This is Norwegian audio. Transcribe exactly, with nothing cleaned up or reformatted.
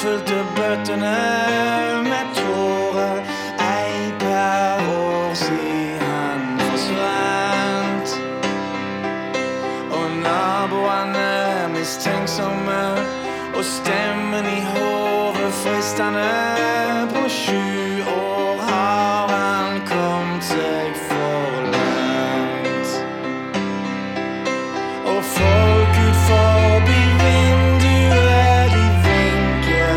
fylte bøttene med tårer. Ei per år siden han forsvant. Og naboene mistenksomme, og stemmen i hodet fristende på sju.